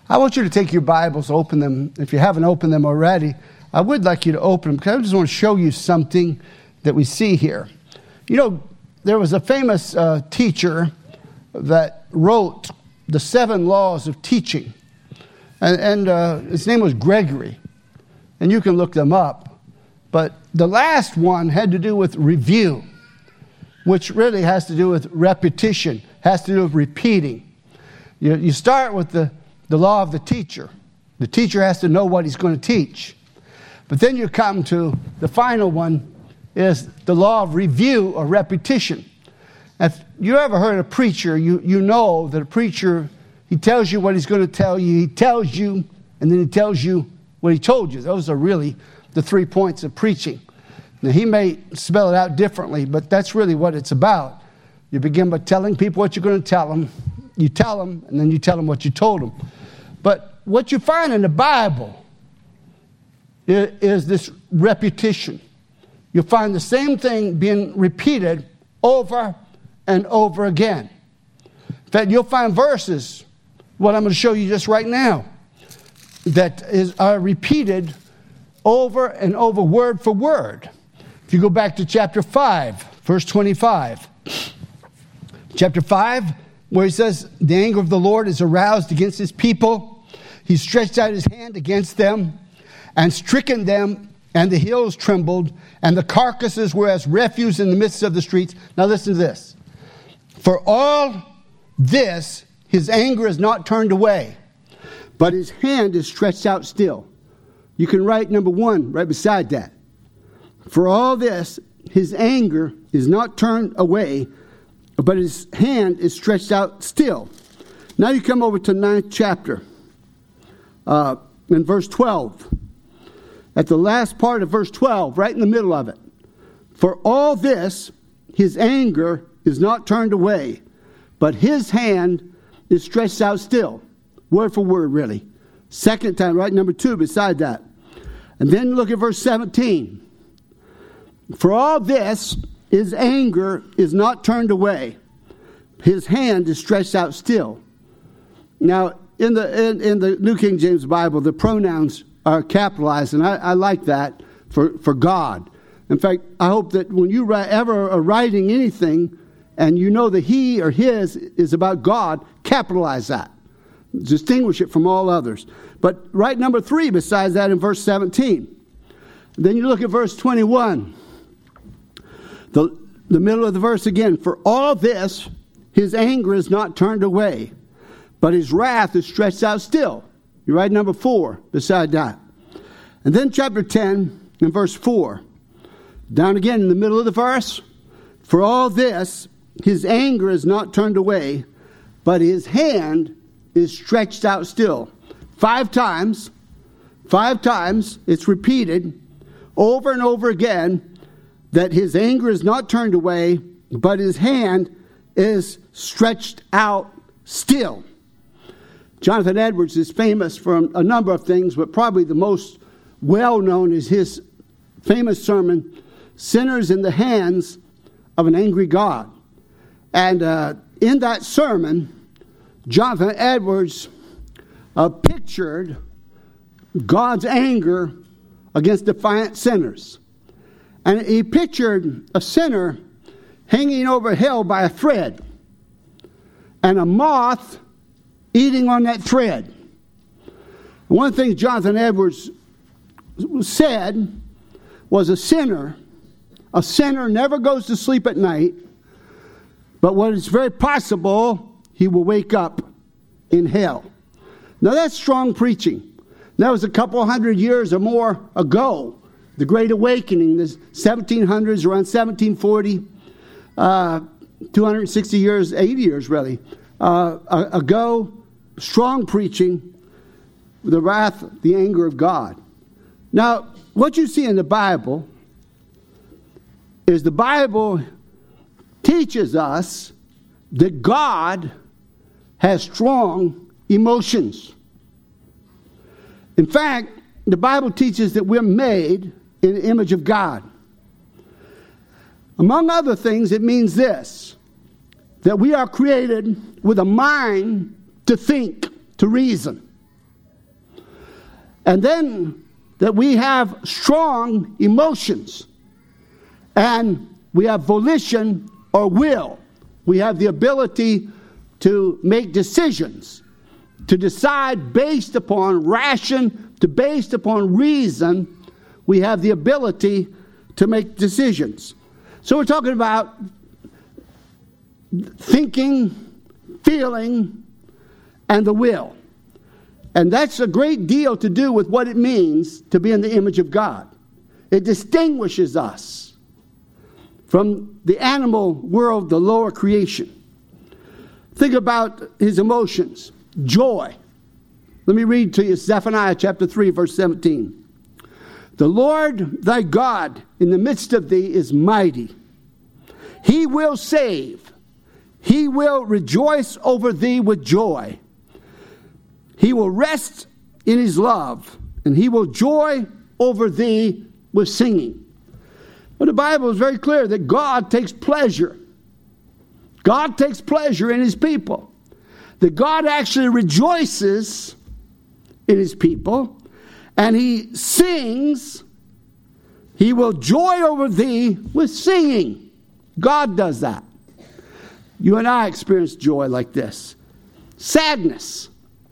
I want you to take your Bibles, open them. If you haven't opened them already, I would like you to open them because I just want to show you something that we see here. You know, there was a famous teacher that wrote the 7 laws of teaching. And his name was Gregory. And you can look them up. But the last one had to do with review, which really has to do with repetition, has to do with repeating. You start with the law of the teacher. The teacher has to know what he's going to teach. But then you come to the final one is the law of review or repetition. If you ever heard a preacher, you know that a preacher, he tells you what he's going to tell you. He tells you, and then he tells you what he told you. Those are really the 3 points of preaching. Now, he may spell it out differently, but that's really what it's about. You begin by telling people what you're going to tell them. You tell them, and then you tell them what you told them. But what you find in the Bible is this repetition. You'll find the same thing being repeated over and over again. In fact, you'll find verses, what I'm going to show you just right now, that are repeated over and over, word for word. If you go back to chapter 5, verse 25. Chapter 5, where he says, the anger of the Lord is aroused against his people. He stretched out his hand against them and stricken them, and the hills trembled, and the carcasses were as refuse in the midst of the streets. Now listen to this. For all this, his anger is not turned away, but his hand is stretched out still. You can write number 1 right beside that. For all this, his anger is not turned away, but his hand is stretched out still. Now you come over to 9th chapter, in verse 12. At the last part of verse 12, right in the middle of it. For all this, his anger is not turned away, but his hand is stretched out still. Word for word, really. Second time, right, number 2 beside that. And then look at verse 17. For all this, his anger is not turned away. His hand is stretched out still. Now, in the New King James Bible, the pronouns are capitalized, and I like that for God. In fact, I hope that when you ever are writing anything, and you know that he or his is about God, capitalize that. Distinguish it from all others. But write number 3 besides that in verse 17. Then you look at verse 21. The middle of the verse again. For all this, his anger is not turned away, but his wrath is stretched out still. You write number 4 beside that. And then chapter 10 and verse 4. Down again in the middle of the verse. For all this, his anger is not turned away, but his hand is stretched out still. 5 times. 5 times it's repeated over and over again that his anger is not turned away, but his hand is stretched out still. Jonathan Edwards is famous for a number of things, but probably the most well-known is his famous sermon, Sinners in the Hands of an Angry God. And in that sermon, Jonathan Edwards pictured God's anger against defiant sinners. And he pictured a sinner hanging over hell by a thread, and a moth eating on that thread. One of the things Jonathan Edwards said was a sinner never goes to sleep at night, but what is very possible, he will wake up in hell. Now that's strong preaching. That was a couple hundred years or more ago. The Great Awakening, the 1700s, around 1740, 260 years, 80 years really, ago, strong preaching, the wrath, the anger of God. Now, what you see in the Bible is the Bible teaches us that God has strong emotions. In fact, the Bible teaches that we're made in the image of God. Among other things, it means this, that we are created with a mind to think, to reason. And then that we have strong emotions. And we have volition or will. We have the ability to make decisions, to decide based upon based upon reason. We have the ability to make decisions. So we're talking about thinking, feeling, and the will. And that's a great deal to do with what it means to be in the image of God. It distinguishes us from the animal world, the lower creation. Think about his emotions. Joy. Let me read to you Zephaniah chapter 3, verse 17. The Lord thy God in the midst of thee is mighty. He will save. He will rejoice over thee with joy. He will rest in his love, and he will joy over thee with singing. But the Bible is very clear that God takes pleasure. God takes pleasure in his people. That God actually rejoices in his people, and he sings. He will joy over thee with singing. God does that. You and I experience joy like this. Sadness.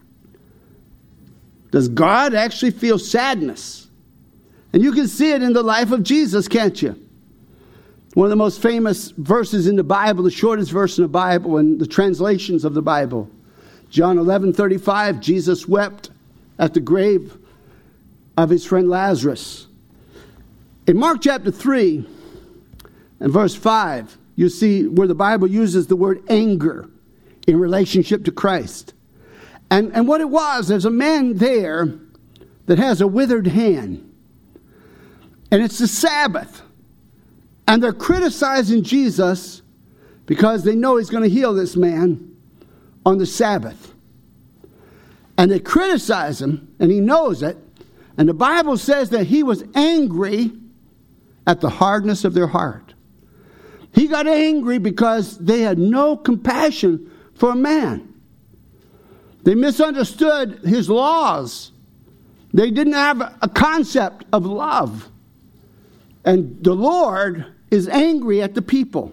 Does God actually feel sadness? And you can see it in the life of Jesus, can't you? One of the most famous verses in the Bible, the shortest verse in the Bible, and the translations of the Bible. John 11:35, Jesus wept at the grave of his friend Lazarus. In Mark chapter 3 and verse 5, you see where the Bible uses the word anger in relationship to Christ. And what it was, there's a man there that has a withered hand. And it's the Sabbath. And they're criticizing Jesus because they know he's going to heal this man on the Sabbath. And they criticize him, and he knows it. And the Bible says that he was angry at the hardness of their heart. He got angry because they had no compassion for a man. They misunderstood his laws. They didn't have a concept of love. And the Lord is angry at the people.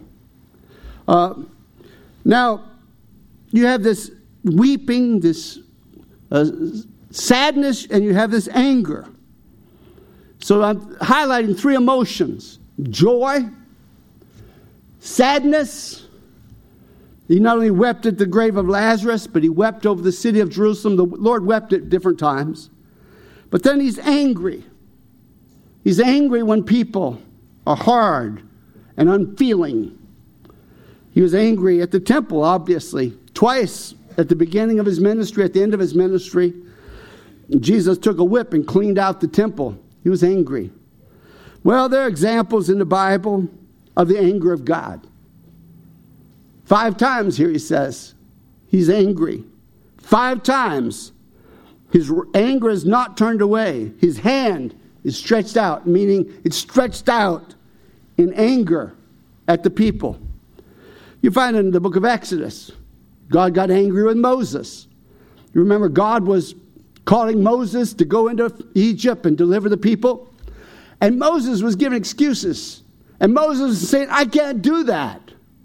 Now, you have this weeping, this sadness, and you have this anger. So I'm highlighting three emotions. Joy, sadness. He not only wept at the grave of Lazarus, but he wept over the city of Jerusalem. The Lord wept at different times. But then he's angry. He's angry when people are hard and unfeeling. He was angry at the temple, obviously. Twice at the beginning of his ministry, at the end of his ministry, Jesus took a whip and cleaned out the temple. He was angry. Well, there are examples in the Bible of the anger of God. 5 times here he says he's angry. 5 times his anger is not turned away. His hand is stretched out, meaning it's stretched out in anger at the people. You find it in the book of Exodus. God got angry with Moses. You remember God was calling Moses to go into Egypt and deliver the people. And Moses was giving excuses. And Moses was saying, I can't do that.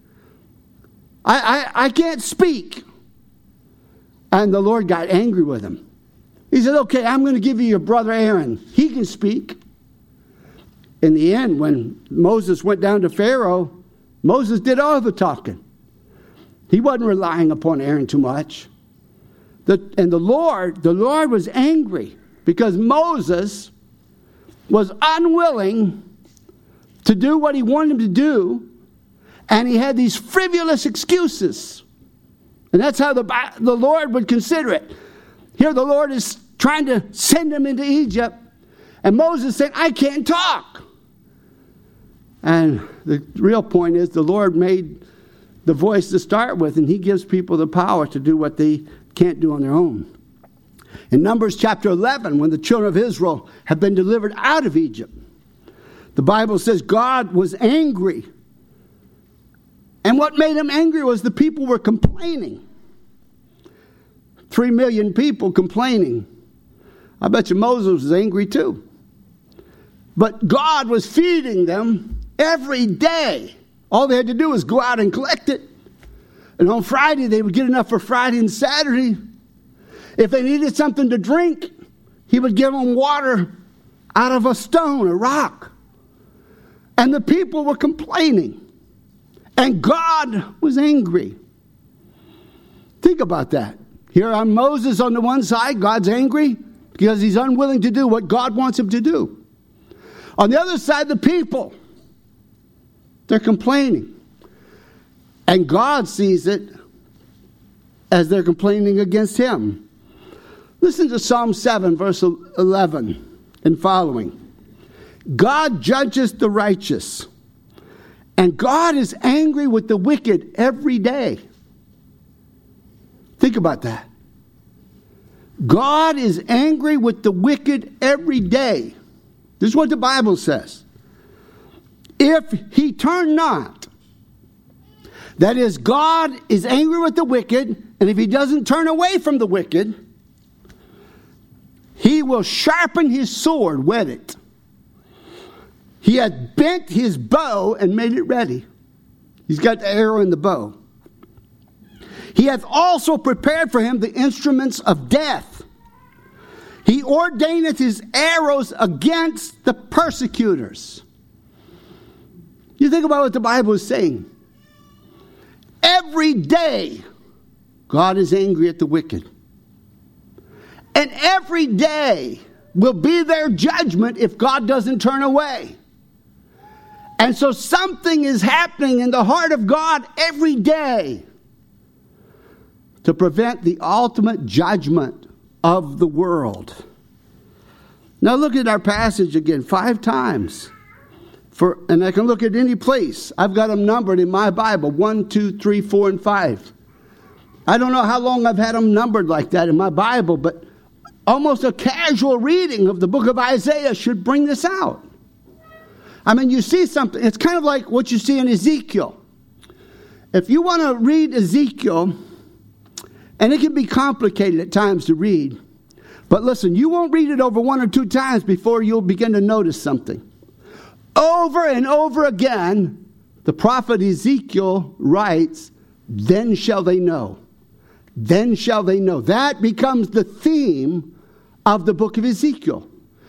I can't speak. And the Lord got angry with him. He said, okay, I'm going to give you your brother Aaron. He can speak. In the end, when Moses went down to Pharaoh, Moses did all the talking. He wasn't relying upon Aaron too much. And the Lord was angry because Moses was unwilling to do what he wanted him to do, and he had these frivolous excuses. And that's how the Lord would consider it. Here the Lord is trying to send him into Egypt, and Moses said, I can't talk. And the real point is the Lord made the voice to start with, and he gives people the power to do what they can't do on their own. In Numbers chapter 11, when the children of Israel have been delivered out of Egypt, the Bible says God was angry. And what made him angry was the people were complaining. 3 million people complaining I bet you Moses was angry too. But God was feeding them every day. All they had to do was go out and collect it. And on Friday, they would get enough for Friday and Saturday. If they needed something to drink, he would give them water out of a stone, a rock. And the people were complaining. And God was angry. Think about that. Here on Moses on the one side, God's angry because he's unwilling to do what God wants him to do. On the other side, the people, they're complaining. And God sees it as they're complaining against him. Listen to Psalm 7, verse 11 and following. God judges the righteous, and God is angry with the wicked every day. Think about that. God is angry with the wicked every day. This is what the Bible says. If he turn not, that is, God is angry with the wicked, and if he doesn't turn away from the wicked, he will sharpen his sword, whet it. He hath bent his bow and made it ready. He's got the arrow and the bow. He hath also prepared for him the instruments of death. He ordaineth his arrows against the persecutors. You think about what the Bible is saying. Every day, God is angry at the wicked. And every day will be their judgment if God doesn't turn away. And so something is happening in the heart of God every day to prevent the ultimate judgment of the world. Now look at our passage again 5 times. And I can look at any place. I've got them numbered in my Bible. 1, 2, 3, 4, and 5. I don't know how long I've had them numbered like that in my Bible, but almost a casual reading of the book of Isaiah should bring this out. I mean, you see something. It's kind of like what you see in Ezekiel. If you want to read Ezekiel, and it can be complicated at times to read, but listen, you won't read it over 1 or 2 times before you'll begin to notice something. Over and over again, the prophet Ezekiel writes, then shall they know. Then shall they know. That becomes the theme of the book of Ezekiel.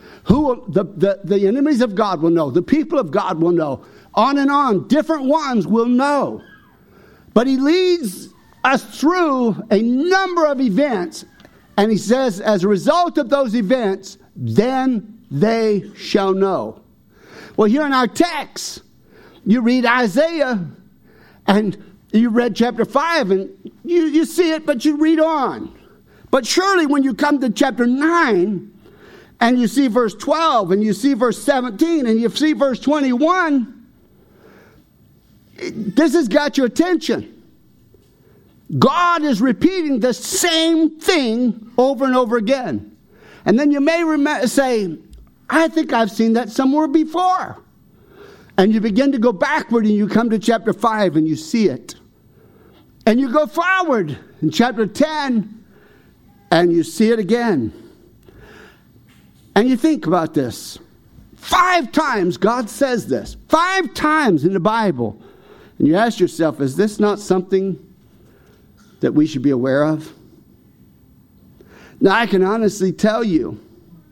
The enemies of God will know. The people of God will know. On and on. Different ones will know. But he leads us through a number of events. And he says, as a result of those events, then they shall know. Well, here in our text, you read Isaiah, and you read chapter 5, and you see it, but you read on. But surely when you come to chapter 9, and you see verse 12, and you see verse 17, and you see verse 21, this has got your attention. God is repeating the same thing over and over again. And then you may say, I think I've seen that somewhere before. And you begin to go backward and you come to chapter 5 and you see it. And you go forward in chapter 10 and you see it again. And you think about this. 5 times God says this. 5 times in the Bible. And you ask yourself, is this not something that we should be aware of? Now, I can honestly tell you,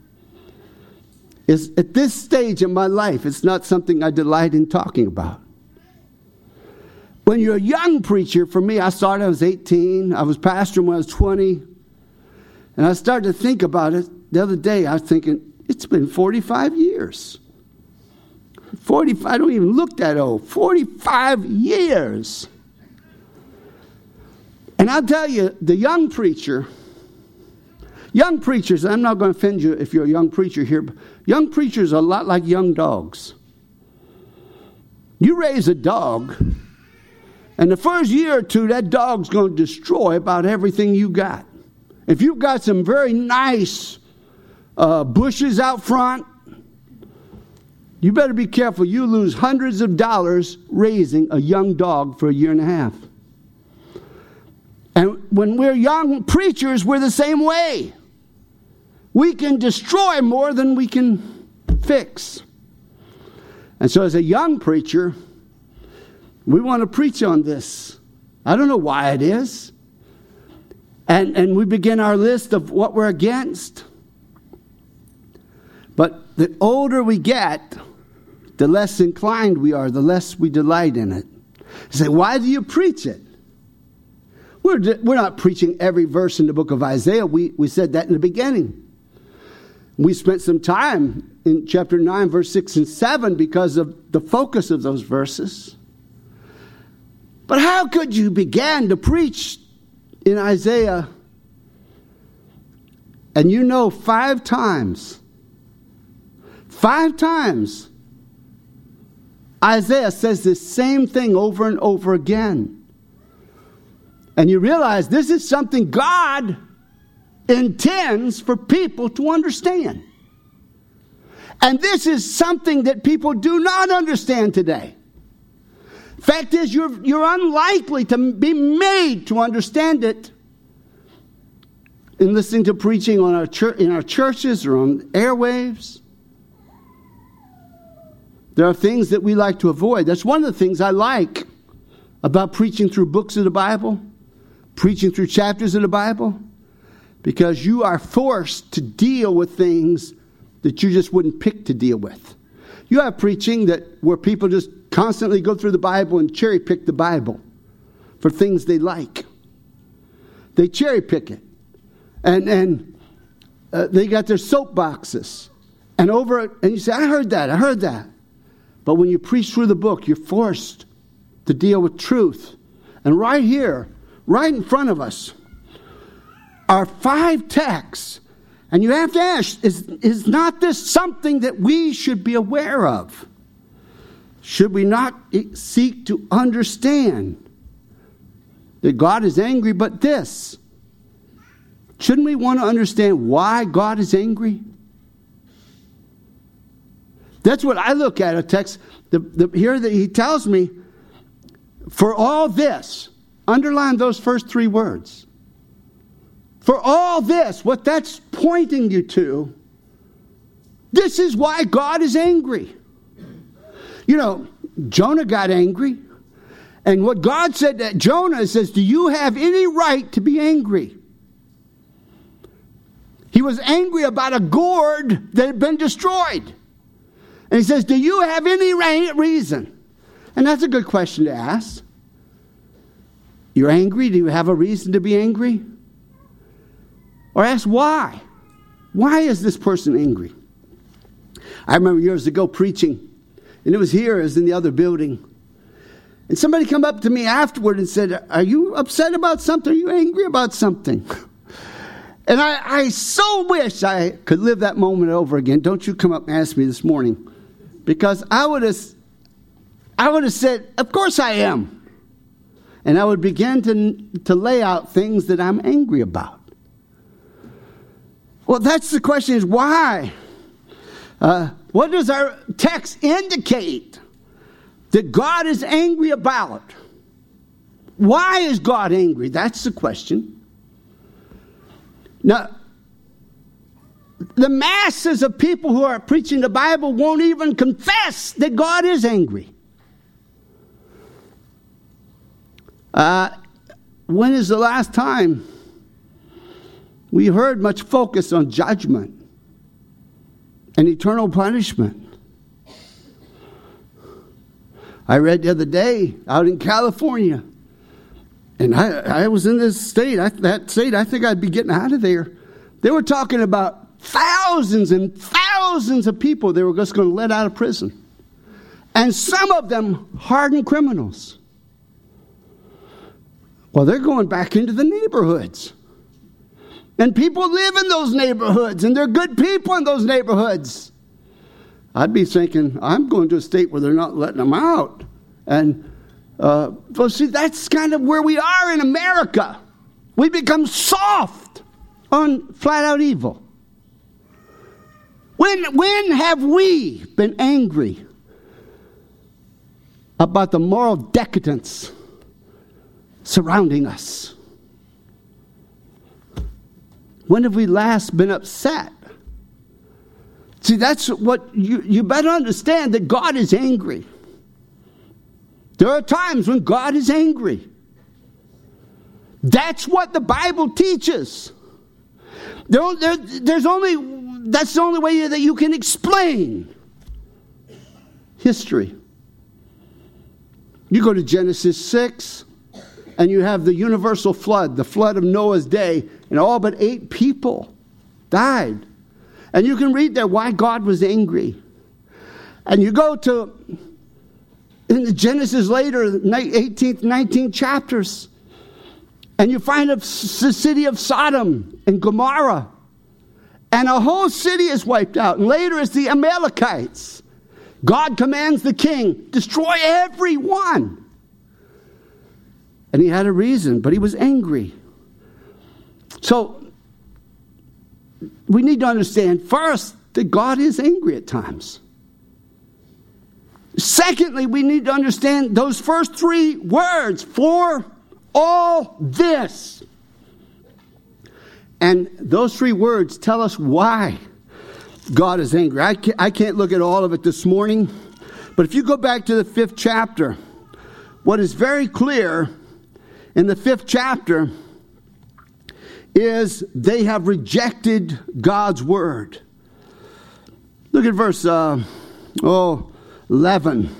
is at this stage in my life, it's not something I delight in talking about. When you're a young preacher, for me, I started when I was 18. I was pastoring when I was 20. And I started to think about it the other day. I was thinking, it's been 45 years. 45, I don't even look that old. 45 years. And I'll tell you, the young preachers, I'm not going to offend you if you're a young preacher here, but young preachers are a lot like young dogs. You raise a dog, and the first year or 2, that dog's going to destroy about everything you got. If you've got some very nice bushes out front, you better be careful. You lose hundreds of dollars raising a young dog for a year and a half. And when we're young preachers, we're the same way. we can destroy more than we can fix. And so as a young preacher, we want to preach on this. I don't know why it is. And we begin our list of what we're against. But the older we get, the less inclined we are, the less we delight in it. You say, why do you preach it? We're not preaching every verse in the book of Isaiah. We said that in the beginning. We spent some time in chapter 9, verse 6 and 7 because of the focus of those verses. But how could you begin to preach in Isaiah and you know 5 times Isaiah says the same thing over and over again. And you realize this is something God intends for people to understand. And this is something that people do not understand today. Fact is, you're unlikely to be made to understand it in listening to preaching on in our churches or on airwaves. There are things that we like to avoid. That's one of the things I like about preaching through books of the Bible, preaching through chapters of the Bible, because you are forced to deal with things that you just wouldn't pick to deal with. You have preaching where people just constantly go through the Bible and cherry pick the Bible for things they like. They cherry pick it. And they got their soapboxes. And you say, I heard that. But when you preach through the book, you're forced to deal with truth. And right here, right in front of us, are 5 texts. And you have to ask, is not this something that we should be aware of? Should we not seek to understand that God is angry, but this? Shouldn't we want to understand why God is angry? That's what I look at a text. Here that he tells me, for all this, underline those first 3 words. For all this, what that's pointing you to, this is why God is angry. You know, Jonah got angry. And what God said to Jonah says, do you have any right to be angry? He was angry about a gourd that had been destroyed. And he says, do you have any reason? And that's a good question to ask. You're angry? Do you have a reason to be angry? Or ask why. Why is this person angry? I remember years ago preaching, and it was here, it was in the other building. And somebody come up to me afterward and said, are you upset about something? Are you angry about something? And I so wish I could live that moment over again. Don't you come up and ask me this morning. Because I would have said, of course I am. And I would begin to lay out things that I'm angry about. Well, that's the question, is why? What does our text indicate that God is angry about? Why is God angry? That's the question. Now, the masses of people who are preaching the Bible won't even confess that God is angry. When is the last time we heard much focus on judgment and eternal punishment? I read the other day out in California, and I was in this state. I think I'd be getting out of there. They were talking about thousands and thousands of people they were just going to let out of prison. And some of them hardened criminals. Well, they're going back into the neighborhoods. And people live in those neighborhoods, and they're good people in those neighborhoods. I'd be thinking, I'm going to a state where they're not letting them out. And, well, see, that's kind of where we are in America. We become soft on flat-out evil. When have we been angry about the moral decadence surrounding us? When have we last been upset See, that's what you better understand, that God is angry. There are times when God is angry. That's what the Bible teaches. That's the only way that you can explain history. You go to Genesis 6, and you have the universal flood, the flood of Noah's day, and all but 8 people died. And you can read there why God was angry. And you go to in the Genesis later, 18th, 19th chapters, and you find the city of Sodom and Gomorrah. And a whole city is wiped out. And later it's the Amalekites. God commands the king, destroy everyone. And he had a reason, but he was angry. So, we need to understand, first, that God is angry at times. Secondly, we need to understand those first 3 words, for all this. And those 3 words tell us why God is angry. I can't look at all of it this morning, but if you go back to the 5th chapter, what is very clear in the 5th chapter is they have rejected God's word. Look at verse 11.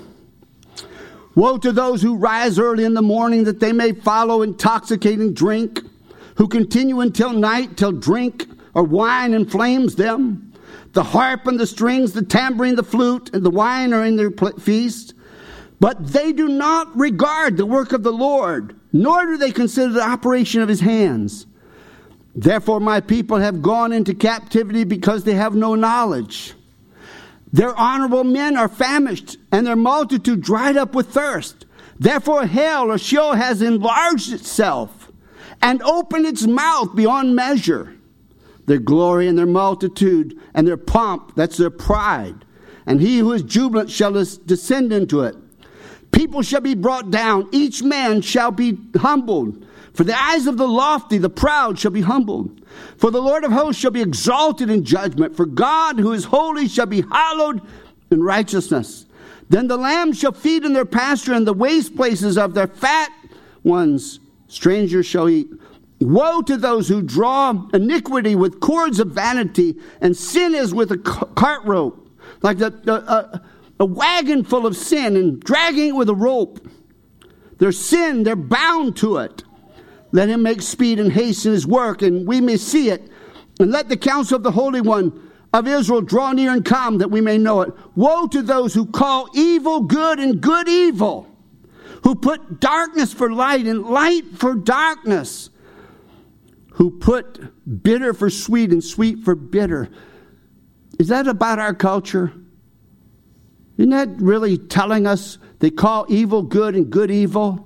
Woe to those who rise early in the morning that they may follow intoxicating drink, who continue until night, till drink or wine inflames them. The harp and the strings, the tambourine, the flute, and the wine are in their feast. But they do not regard the work of the Lord, nor do they consider the operation of his hands. Therefore my people have gone into captivity because they have no knowledge. Their honorable men are famished, and their multitude dried up with thirst. Therefore hell or Sheol has enlarged itself, and opened its mouth beyond measure. Their glory and their multitude and their pomp, that's their pride. And he who is jubilant shall descend into it. People shall be brought down, each man shall be humbled. For the eyes of the lofty, the proud shall be humbled. For the Lord of hosts shall be exalted in judgment. For God who is holy shall be hallowed in righteousness. Then the lambs shall feed in their pasture, and the waste places of their fat ones strangers shall eat. Woe to those who draw iniquity with cords of vanity, and sin is with a cart rope, like a wagon full of sin, and dragging it with a rope. Their sin, they're bound to it. Let him make speed and haste in his work, and we may see it. And let the counsel of the Holy One of Israel draw near and come, that we may know it. Woe to those who call evil good and good evil, who put darkness for light and light for darkness, who put bitter for sweet and sweet for bitter. Is that about our culture? Isn't that really telling us they call evil good and good evil?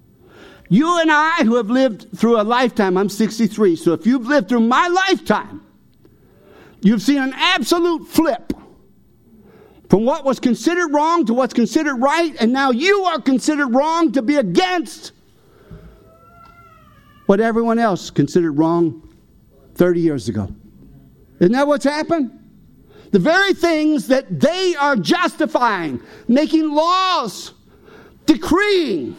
You and I, who have lived through a lifetime, I'm 63, so if you've lived through my lifetime, you've seen an absolute flip from what was considered wrong to what's considered right, and now you are considered wrong to be against what everyone else considered wrong 30 years ago. Isn't that what's happened? The very things that they are justifying, making laws, decreeing,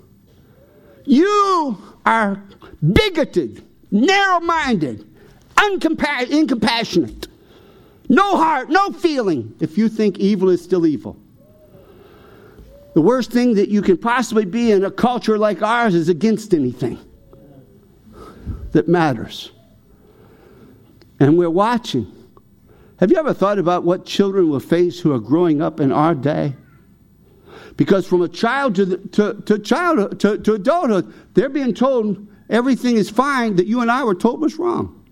you are bigoted, narrow-minded, incompassionate, no heart, no feeling, if you think evil is still evil. The worst thing that you can possibly be in a culture like ours is against anything that matters. And we're watching. Have you ever thought about what children will face who are growing up in our day? Because from a child to adulthood, they're being told everything is fine that you and I were told was wrong.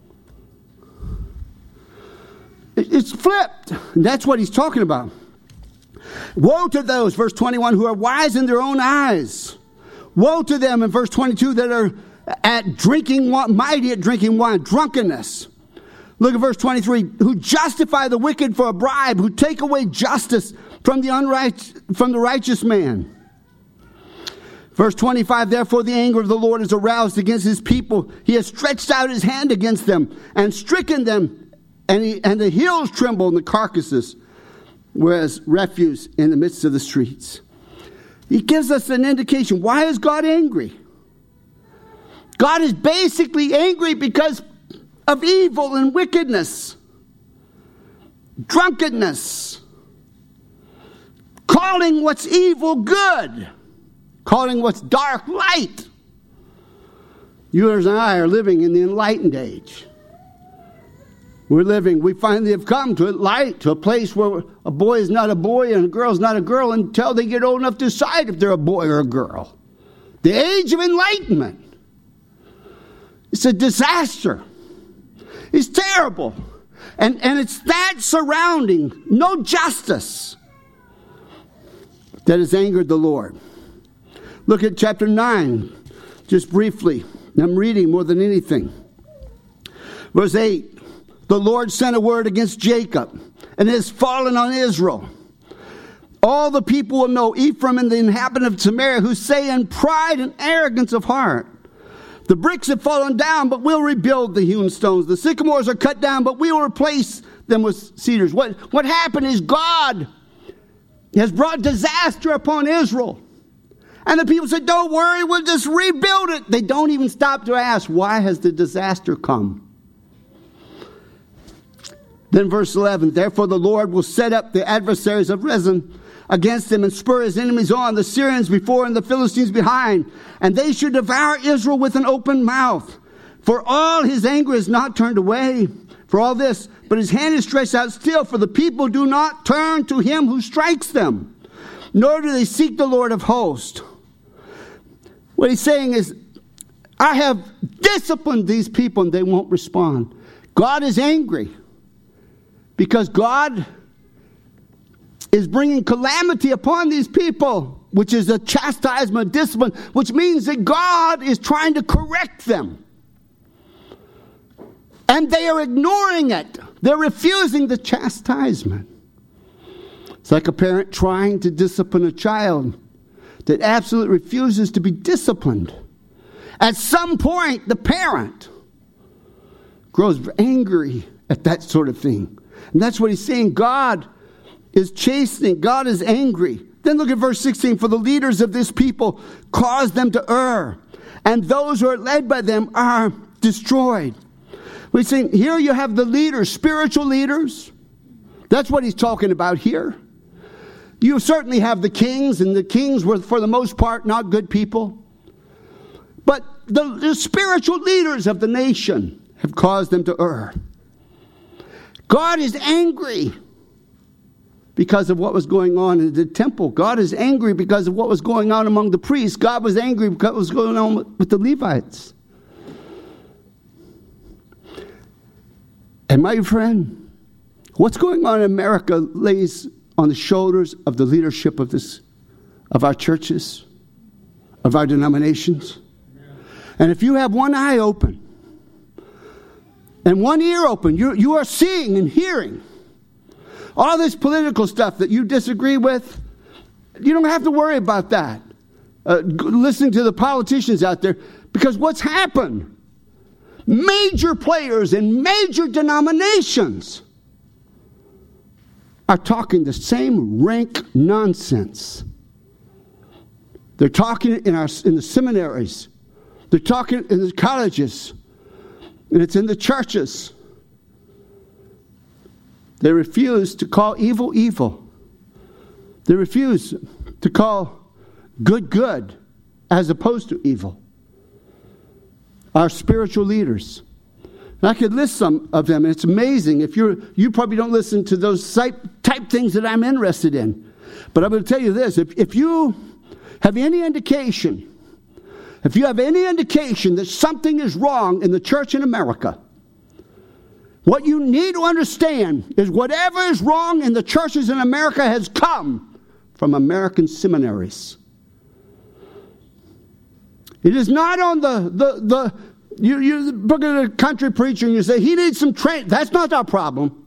It's flipped. And that's what he's talking about. Woe to those, verse 21, who are wise in their own eyes. Woe to them, in verse 22, that are at drinking wine, mighty at drinking wine, drunkenness. Look at verse 23, who justify the wicked for a bribe, who take away justice from the righteous man. Verse 25, therefore the anger of the Lord is aroused against his people. He has stretched out his hand against them and stricken them And the hills tremble and the carcasses were as refuse in the midst of the streets. He gives us an indication. Why is God angry? God is basically angry because of evil and wickedness, drunkenness, calling what's evil good, calling what's dark light. You and I are living in the enlightened age. We finally have come to light, to a place where a boy is not a boy and a girl is not a girl until they get old enough to decide if they're a boy or a girl. The age of enlightenment. It's a disaster. It's terrible. And it's that surrounding no justice that has angered the Lord. Look at chapter 9, just briefly. I'm reading more than anything. Verse 8. The Lord sent a word against Jacob, and it has fallen on Israel. All the people will know Ephraim and the inhabitant of Samaria, who say in pride and arrogance of heart, the bricks have fallen down, but we'll rebuild the hewn stones. The sycamores are cut down, but we will replace them with cedars. What happened is God has brought disaster upon Israel. And the people said, don't worry, we'll just rebuild it. They don't even stop to ask, why has the disaster come? Then verse 11, therefore the Lord will set up the adversaries of Rezin against him and spur his enemies on, the Syrians before and the Philistines behind. And they should devour Israel with an open mouth. For all his anger is not turned away for all this, but his hand is stretched out still, for the people do not turn to him who strikes them, nor do they seek the Lord of hosts. What he's saying is, I have disciplined these people and they won't respond. God is angry. Because God is bringing calamity upon these people, which is a chastisement, discipline, which means that God is trying to correct them. And they are ignoring it. They're refusing the chastisement. It's like a parent trying to discipline a child that absolutely refuses to be disciplined. At some point, the parent grows angry at that sort of thing. And that's what he's saying. God is chastening. God is angry. Then look at verse 16. For the leaders of this people cause them to err, and those who are led by them are destroyed. We're saying here you have the leaders, spiritual leaders. That's what he's talking about here. You certainly have the kings, and the kings were, for the most part, not good people. But the spiritual leaders of the nation have caused them to err. God is angry because of what was going on in the temple. God is angry because of what was going on among the priests. God was angry because of what was going on with the Levites. And my friend, what's going on in America lays on the shoulders of the leadership of our churches, of our denominations. And if you have one eye open and one ear open, you are seeing and hearing all this political stuff that you disagree with. You don't have to worry about that. Listening to the politicians out there, because what's happened? Major players in major denominations are talking the same rank nonsense. They're talking in the seminaries. They're talking in the colleges. And it's in the churches. They refuse to call evil, evil. They refuse to call good, good, as opposed to evil. Our spiritual leaders. And I could list some of them, and it's amazing. If you probably don't listen to those type things that I'm interested in. But I'm going to tell you this. If you have any indication that something is wrong in the church in America, what you need to understand is whatever is wrong in the churches in America has come from American seminaries. It is not on you look at a country preacher and you say, he needs some training. That's not our problem.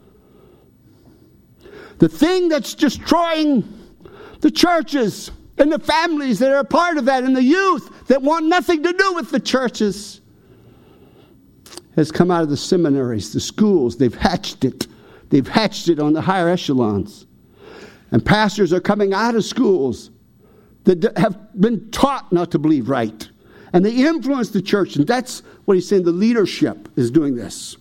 The thing that's destroying the churches and the families that are a part of that and the youth that want nothing to do with the churches has come out of the seminaries, the schools. They've hatched it. They've hatched it on the higher echelons. And pastors are coming out of schools that have been taught not to believe right. And they influence the church. And that's what he's saying. The leadership is doing this.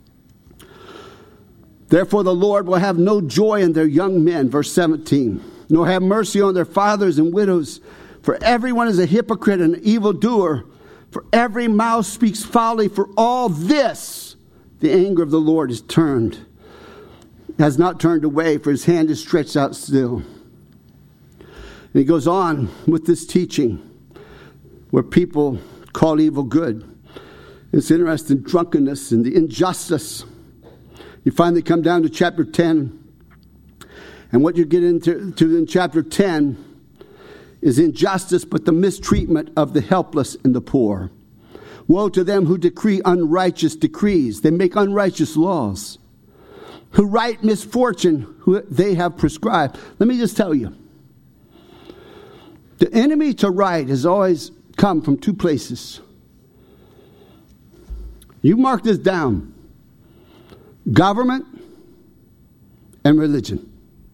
Therefore the Lord will have no joy in their young men, verse 17, nor have mercy on their fathers and widows. For everyone is a hypocrite and an evildoer. For every mouth speaks folly. For all this, the anger of the Lord has not turned away, for his hand is stretched out still. And he goes on with this teaching where people call evil good. It's interesting, drunkenness and the injustice. You finally come down to chapter 10. And what you get into in chapter 10 is injustice, but the mistreatment of the helpless and the poor. Woe to them who decree unrighteous decrees. They make unrighteous laws. Who write misfortune, who they have prescribed. Let me just tell you. The enemy to right has always come from two places. You mark this down. Government and religion.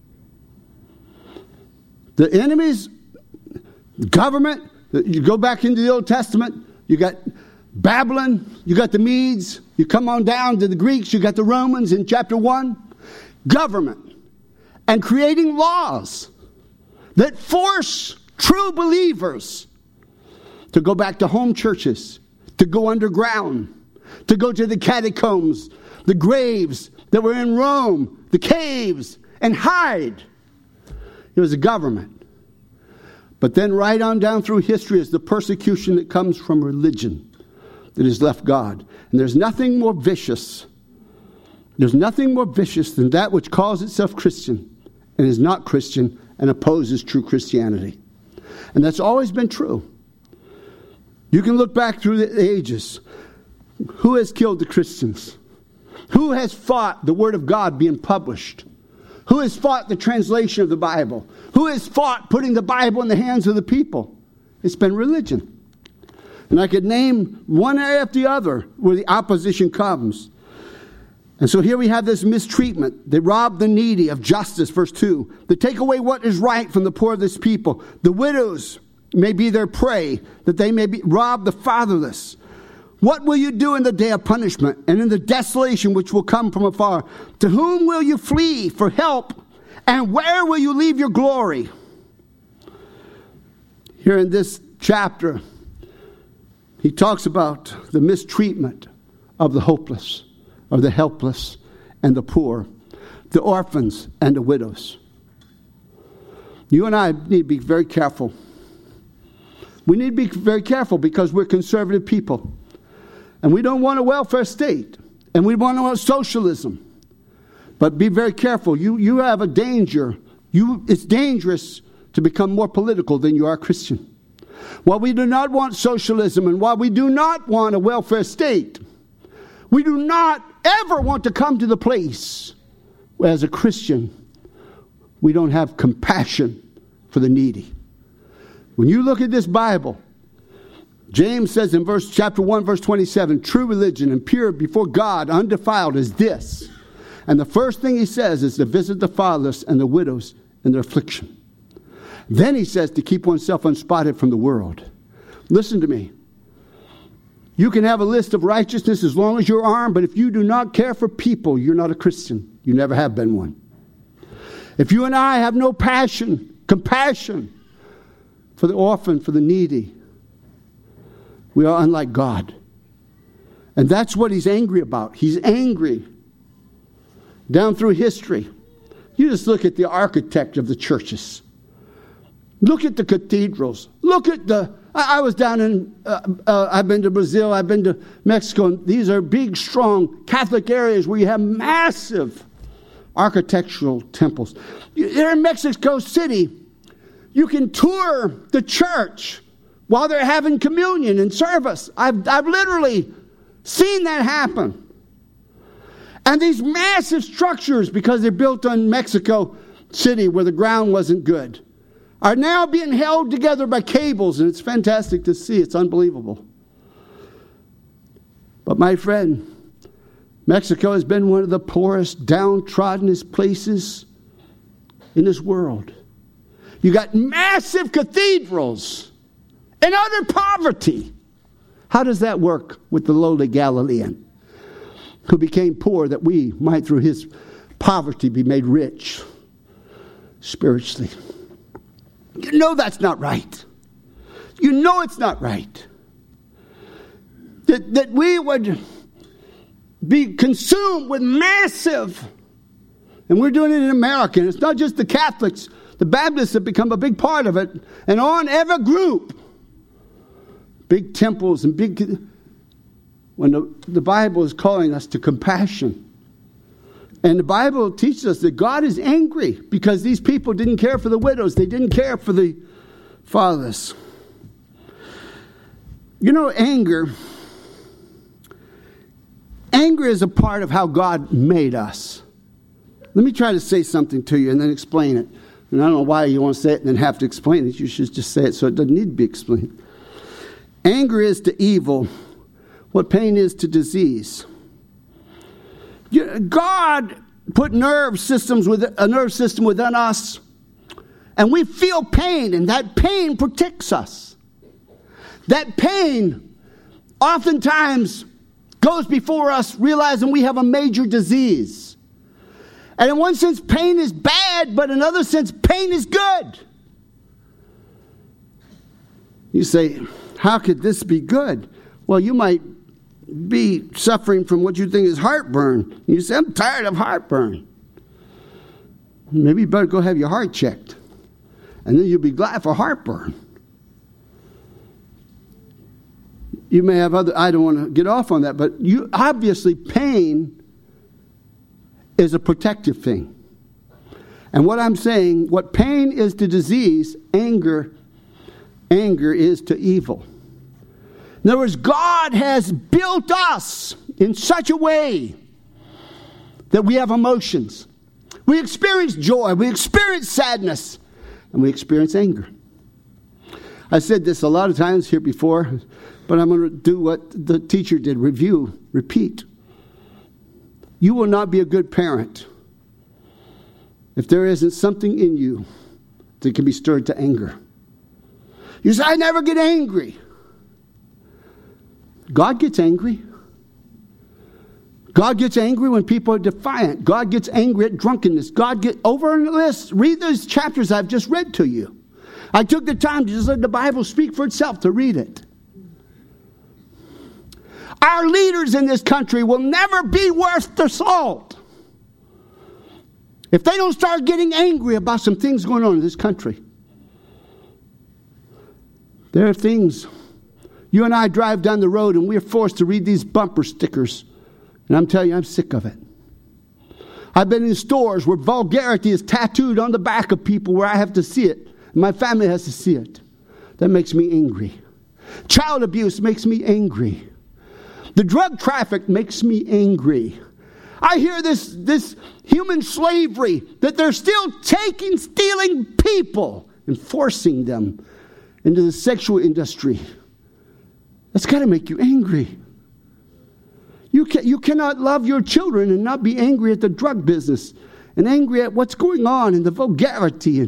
The enemy's government, you go back into the Old Testament, you got Babylon, you got the Medes, you come on down to the Greeks, you got the Romans in chapter 1. Government. And creating laws that force true believers to go back to home churches, to go underground, to go to the catacombs, the graves that were in Rome, the caves, and hide. It was a government. But then right on down through history is the persecution that comes from religion that has left God. And there's nothing more vicious. There's nothing more vicious than that which calls itself Christian and is not Christian and opposes true Christianity. And that's always been true. You can look back through the ages. Who has killed the Christians? Who has fought the Word of God being published? Who has fought the translation of the Bible? Who has fought putting the Bible in the hands of the people? It's been religion. And I could name one after the other where the opposition comes. And so here we have this mistreatment. They rob the needy of justice, verse 2. They take away what is right from the poor of this people. The widows may be their prey, that they may rob the fatherless. What will you do in the day of punishment and in the desolation which will come from afar? To whom will you flee for help? And where will you leave your glory? Here in this chapter, he talks about the mistreatment of the hopeless, of the helpless and the poor, the orphans and the widows. You and I need to be very careful. We need to be very careful because we're conservative people. And we don't want a welfare state. And we want socialism. But be very careful. You have a danger. It's dangerous to become more political than you are Christian. While we do not want socialism and while we do not want a welfare state, we do not ever want to come to the place where as a Christian we don't have compassion for the needy. When you look at this Bible, James says in chapter 1, verse 27, true religion and pure before God, undefiled, is this. And the first thing he says is to visit the fatherless and the widows in their affliction. Then he says to keep oneself unspotted from the world. Listen to me. You can have a list of righteousness as long as you're armed, but if you do not care for people, you're not a Christian. You never have been one. If you and I have no compassion for the orphan, for the needy, we are unlike God. And that's what he's angry about. He's angry. Down through history, you just look at the architect of the churches. Look at the cathedrals. Look at I was down in, I've been to Brazil, I've been to Mexico, and these are big, strong Catholic areas where you have massive architectural temples. There in Mexico City, you can tour the church while they're having communion and service. I've literally seen that happen. And these massive structures, because they're built on Mexico City where the ground wasn't good, are now being held together by cables, and it's fantastic to see. It's unbelievable. But my friend, Mexico has been one of the poorest, downtroddenest places in this world. You got massive cathedrals and utter poverty. How does that work with the lowly Galilean who became poor that we might through his poverty be made rich spiritually? You know that's not right. You know it's not right. That we would be consumed with massive, and we're doing it in America, and it's not just the Catholics, the Baptists have become a big part of it, and on every group, big temples and big, when the Bible is calling us to compassion. And the Bible teaches us that God is angry because these people didn't care for the widows. They didn't care for the fatherless. You know, anger is a part of how God made us. Let me try to say something to you and then explain it. And I don't know why you want to say it and then have to explain it. You should just say it so it doesn't need to be explained. Anger is to evil what pain is to disease. God put a nerve system within us, and we feel pain, and that pain protects us. That pain oftentimes goes before us realizing we have a major disease. And in one sense, pain is bad, but in another sense, pain is good. You say, how could this be good? Well, you might be suffering from what you think is heartburn. You say, I'm tired of heartburn. Maybe you better go have your heart checked. And then you'll be glad for heartburn. You may have other, I don't want to get off on that, but obviously pain is a protective thing. And what I'm saying, what pain is to disease, anger is to evil. In other words, God has built us in such a way that we have emotions. We experience joy, we experience sadness, and we experience anger. I said this a lot of times here before, but I'm going to do what the teacher did, review, repeat. You will not be a good parent if there isn't something in you that can be stirred to anger. You say, I never get angry. God gets angry. God gets angry when people are defiant. God gets angry at drunkenness. God gets over on the list. Read those chapters I've just read to you. I took the time to just let the Bible speak for itself to read it. Our leaders in this country will never be worth the salt if they don't start getting angry about some things going on in this country. There are things. You and I drive down the road and we're forced to read these bumper stickers. And I'm telling you, I'm sick of it. I've been in stores where vulgarity is tattooed on the back of people where I have to see it. And my family has to see it. That makes me angry. Child abuse makes me angry. The drug traffic makes me angry. I hear this human slavery, that they're still stealing people and forcing them into the sexual industry. That's got to make you angry. You cannot love your children and not be angry at the drug business and angry at what's going on and the vulgarity.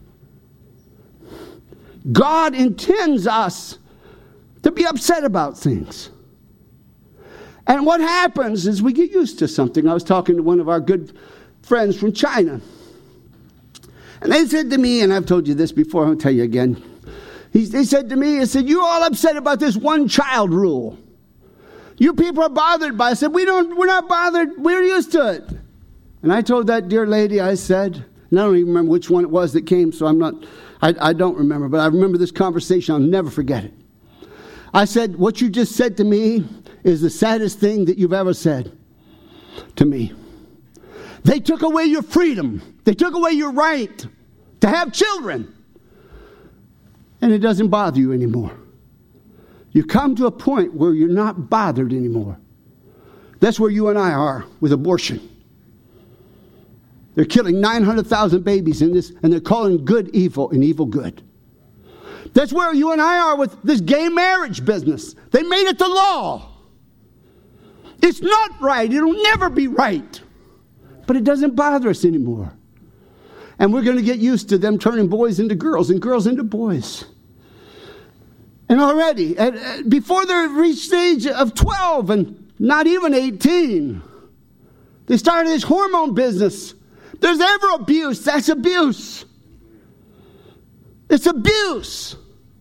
God intends us to be upset about things. And what happens is we get used to something. I was talking to one of our good friends from China. And they said to me, and I've told you this before, I'll tell you again. They said to me, you're all upset about this one-child rule. You people are bothered by it. I said, we're not bothered. We're used to it. And I told that dear lady, I said, and I don't even remember which one it was that came, so I don't remember, but I remember this conversation. I'll never forget it. I said, what you just said to me is the saddest thing that you've ever said to me. They took away your freedom. They took away your right to have children. And it doesn't bother you anymore. You come to a point where you're not bothered anymore. That's where you and I are with abortion. They're killing 900,000 babies in this, and they're calling good evil and evil good. That's where you and I are with this gay marriage business. They made it the law. It's not right. It'll never be right. But it doesn't bother us anymore. And we're going to get used to them turning boys into girls and girls into boys. And already, before they reach the age of 12 and not even 18, they started this hormone business. There's ever abuse. That's abuse. It's abuse.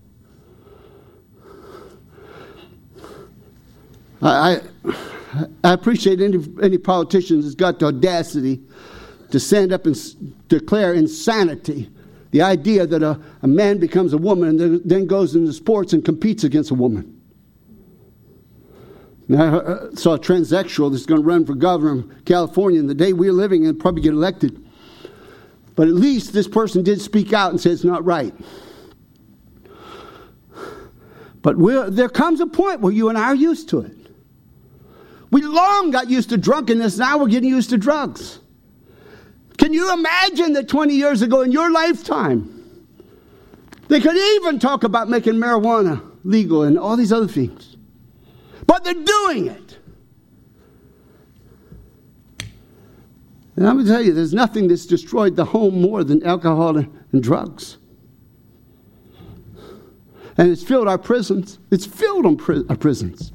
I appreciate any politician that's got the audacity to stand up and declare insanity. The idea that a man becomes a woman and then goes into sports and competes against a woman. Now, I saw a transsexual that's going to run for governor of California, and the day we're living in, probably get elected. But at least this person did speak out and say it's not right. But there comes a point where you and I are used to it. We long got used to drunkenness. Now we're getting used to drugs. Can you imagine that 20 years ago in your lifetime, they could even talk about making marijuana legal and all these other things? But they're doing it. And I'm going to tell you, there's nothing that's destroyed the home more than alcohol and drugs. And it's filled our prisons. It's filled our prisons.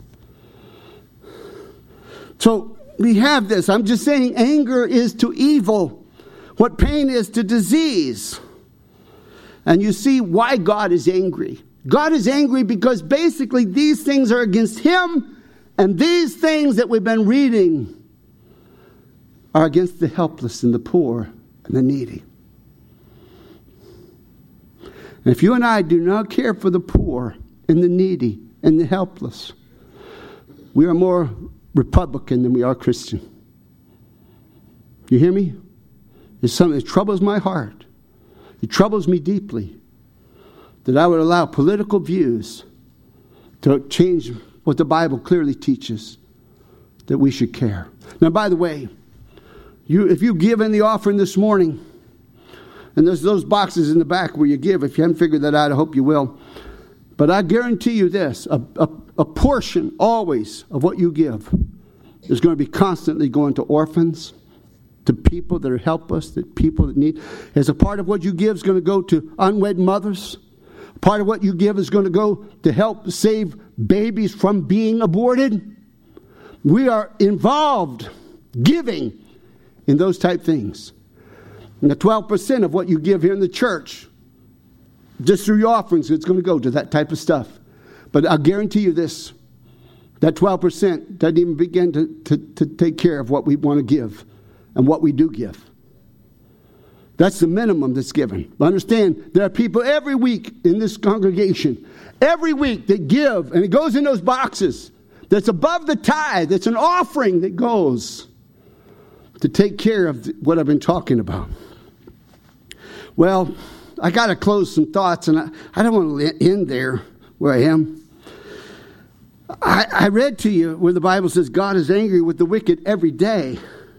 So we have this. I'm just saying anger is to evil what pain is to disease. And you see why God is angry. God is angry because basically these things are against him, and these things that we've been reading are against the helpless and the poor and the needy. And if you and I do not care for the poor and the needy and the helpless, we are more Republican than we are Christian. You hear me? It's something that troubles my heart. It troubles me deeply that I would allow political views to change what the Bible clearly teaches, that we should care. Now, by the way, if you give in the offering this morning, and there's those boxes in the back where you give. If you haven't figured that out, I hope you will. But I guarantee you this, a portion always of what you give is going to be constantly going to orphans, to people that are helpless, to people that need. As a part of what you give is going to go to unwed mothers. Part of what you give is going to go to help save babies from being aborted. We are involved, giving in those type things. And the 12% of what you give here in the church, just through your offerings, it's going to go to that type of stuff. But I'll guarantee you this, that 12% doesn't even begin to take care of what we want to give and what we do give. That's the minimum that's given. But understand, there are people every week in this congregation, every week that give, and it goes in those boxes, that's above the tithe, that's an offering that goes to take care of what I've been talking about. Well, I got to close some thoughts, and I don't want to end there where I am. I read to you where the Bible says God is angry with the wicked every day.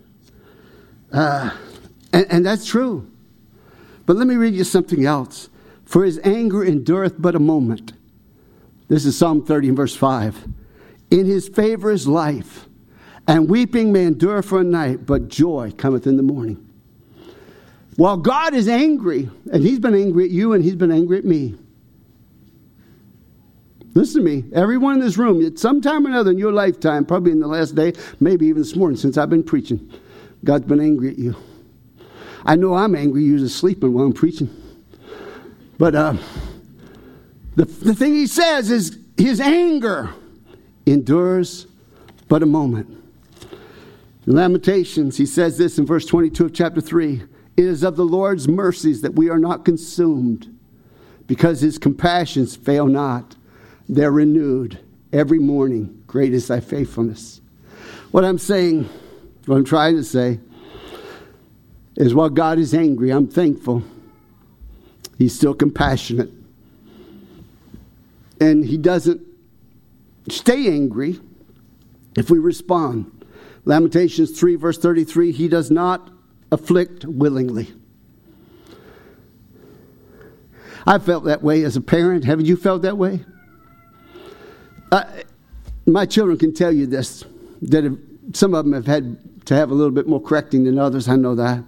And that's true. But let me read you something else. For his anger endureth but a moment. This is Psalm 30 and verse 5. In his favor is life, and weeping may endure for a night, but joy cometh in the morning. While God is angry, and he's been angry at you and he's been angry at me. Listen to me. Everyone in this room, at some time or another in your lifetime, probably in the last day, maybe even this morning since I've been preaching, God's been angry at you. I know I'm angry usually sleeping while I'm preaching. But the thing he says is his anger endures but a moment. In Lamentations, he says this in verse 22 of chapter 3. It is of the Lord's mercies that we are not consumed, because his compassions fail not. They're renewed every morning. Great is thy faithfulness. What I'm saying, what I'm trying to say, is while God is angry, I'm thankful. He's still compassionate. And he doesn't stay angry if we respond. Lamentations 3 verse 33, he does not afflict willingly. I felt that way as a parent. Haven't you felt that way? My children can tell you this. some of them have had to have a little bit more correcting than others. I know that.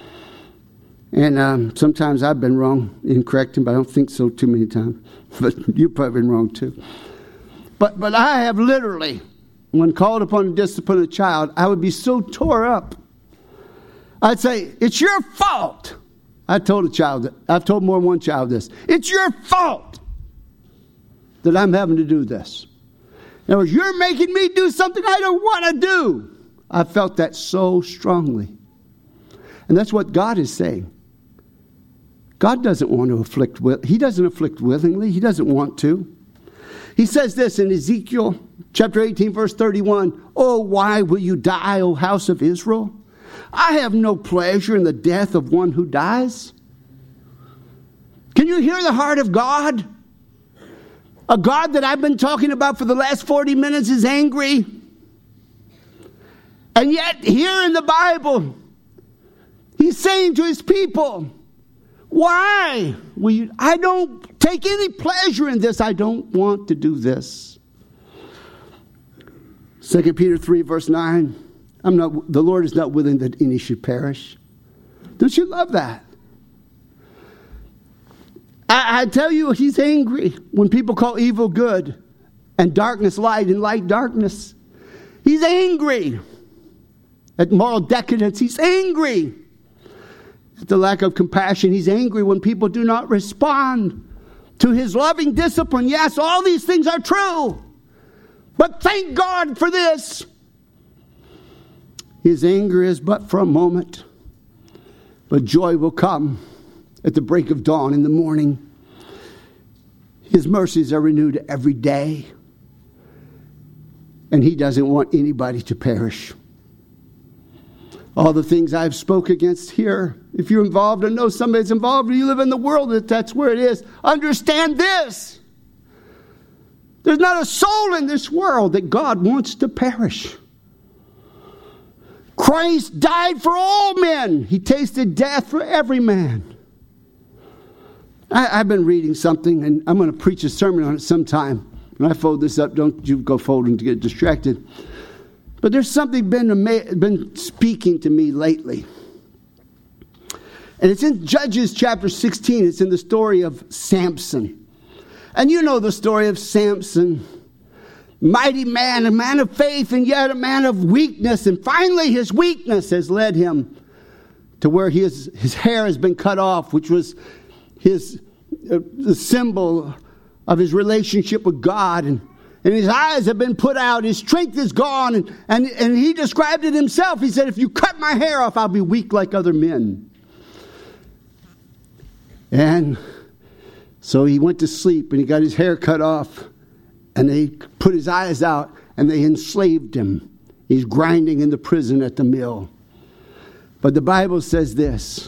And sometimes I've been wrong in correcting, but I don't think so too many times. But you've probably been wrong too. But I have literally, when called upon to discipline a child, I would be so tore up. I'd say, it's your fault. I've told more than one child this. It's your fault that I'm having to do this. In other words, you're making me do something I don't want to do. I felt that so strongly. And that's what God is saying. God doesn't want to afflict. He doesn't afflict willingly. He doesn't want to. He says this in Ezekiel chapter 18, verse 31. Oh, why will you die, O house of Israel? I have no pleasure in the death of one who dies. Can you hear the heart of God? A God that I've been talking about for the last 40 minutes is angry. And yet, here in the Bible, he's saying to his people, why will you? I don't take any pleasure in this. I don't want to do this. 2 Peter 3, verse 9. The Lord is not willing that any should perish. Don't you love that? I tell you, he's angry when people call evil good and darkness light and light darkness. He's angry at moral decadence. He's angry at the lack of compassion. He's angry when people do not respond to his loving discipline. Yes, all these things are true. But thank God for this. His anger is but for a moment, but joy will come at the break of dawn in the morning. His mercies are renewed every day, and he doesn't want anybody to perish. All the things I've spoke against here, if you're involved or know somebody's involved or you live in the world, that's where it is. Understand this. There's not a soul in this world that God wants to perish. Christ died for all men. He tasted death for every man. I've been reading something, and I'm going to preach a sermon on it sometime. When I fold this up, don't you go folding to get distracted. But there's something been speaking to me lately. And it's in Judges chapter 16. It's in the story of Samson. And you know the story of Samson. Mighty man, a man of faith, and yet a man of weakness. And finally, his weakness has led him to where his hair has been cut off, which was the symbol of his relationship with God. And his eyes have been put out. His strength is gone. And he described it himself. He said, if you cut my hair off, I'll be weak like other men. And so he went to sleep and he got his hair cut off. And they put his eyes out and they enslaved him. He's grinding in the prison at the mill. But the Bible says this.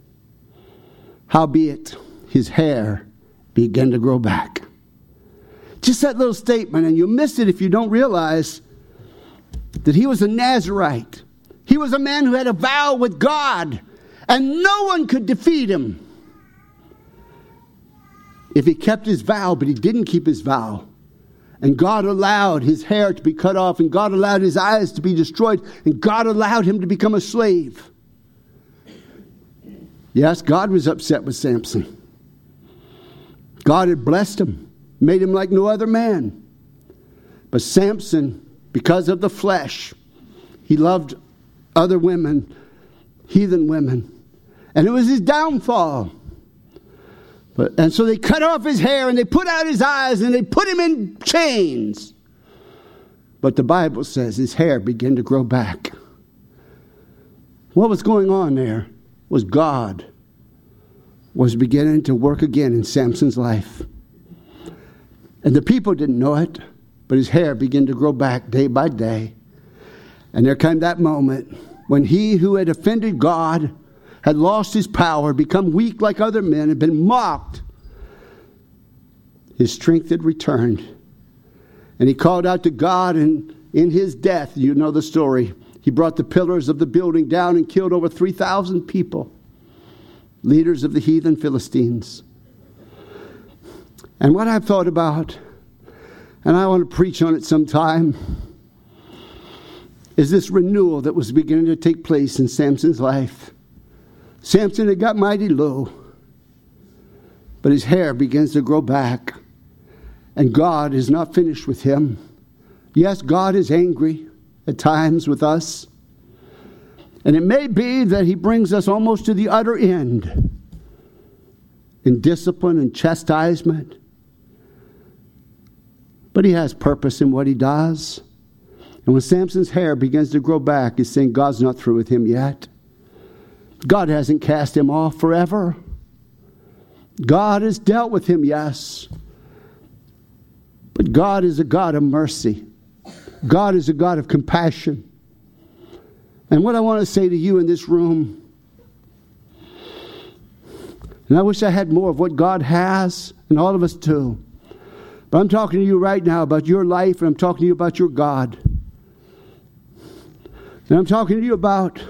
Howbeit his hair began to grow back. Just that little statement, and you'll miss it if you don't realize that he was a Nazirite. He was a man who had a vow with God, and no one could defeat him if he kept his vow, but he didn't keep his vow. And God allowed his hair to be cut off, and God allowed his eyes to be destroyed, and God allowed him to become a slave. Yes, God was upset with Samson. God had blessed him, made him like no other man. But Samson, because of the flesh, he loved other women, heathen women. And it was his downfall. And so they cut off his hair and they put out his eyes and they put him in chains. But the Bible says his hair began to grow back. What was going on there was God was beginning to work again in Samson's life. And the people didn't know it, but his hair began to grow back day by day. And there came that moment when he who had offended God had lost his power, become weak like other men, had been mocked. His strength had returned. And he called out to God, and in his death, you know the story, he brought the pillars of the building down and killed over 3,000 people, leaders of the heathen Philistines. And what I've thought about, and I want to preach on it sometime, is this renewal that was beginning to take place in Samson's life. Samson had got mighty low, but his hair begins to grow back, and God is not finished with him. Yes, God is angry at times with us, and it may be that he brings us almost to the utter end in discipline and chastisement, but he has purpose in what he does. And when Samson's hair begins to grow back, he's saying God's not through with him yet. God hasn't cast him off forever. God has dealt with him, yes. But God is a God of mercy. God is a God of compassion. And what I want to say to you in this room, and I wish I had more of what God has, and all of us too. But I'm talking to you right now about your life, and I'm talking to you about your God. And I'm talking to you about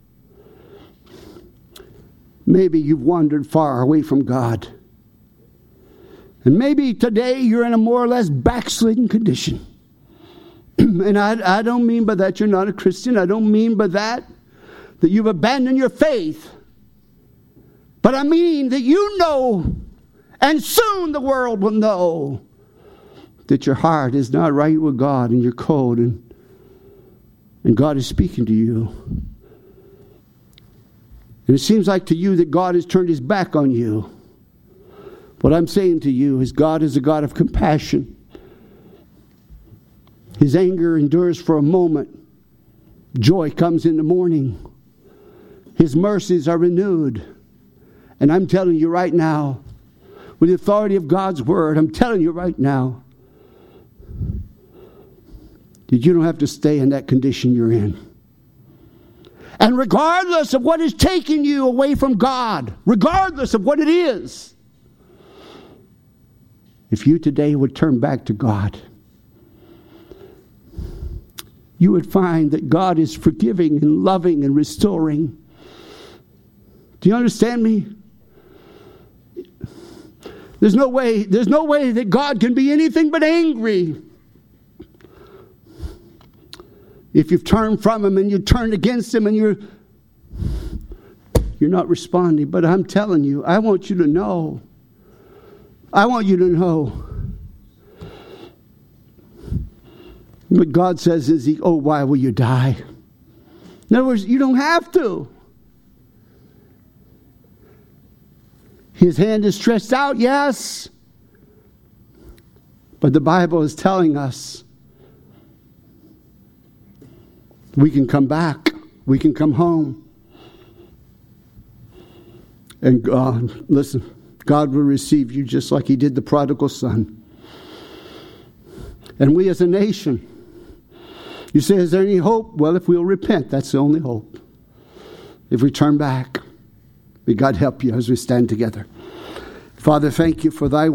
maybe you've wandered far away from God. And maybe today you're in a more or less backslidden condition. And I don't mean by that you're not a Christian. I don't mean by that you've abandoned your faith. But I mean that you know, and soon the world will know, that your heart is not right with God and you're cold, and God is speaking to you. And it seems like to you that God has turned his back on you. What I'm saying to you is God is a God of compassion. His anger endures for a moment. Joy comes in the morning. His mercies are renewed. And I'm telling you right now, with the authority of God's word, I'm telling you right now, that you don't have to stay in that condition you're in. And regardless of what is taking you away from God, regardless of what it is, if you today would turn back to God, you would find that God is forgiving and loving and restoring. Do you understand me? There's no way that God can be anything but angry if you've turned from him and you turned against him and you're not responding. But I'm telling you, I want you to know. What God says is, oh, why will you die? In other words, you don't have to. His hand is stretched out, yes. But the Bible is telling us we can come back. We can come home. And God, listen, God will receive you just like he did the prodigal son. And we as a nation, you say, is there any hope? Well, if we'll repent, that's the only hope. If we turn back, may God help you as we stand together. Father, thank you for thy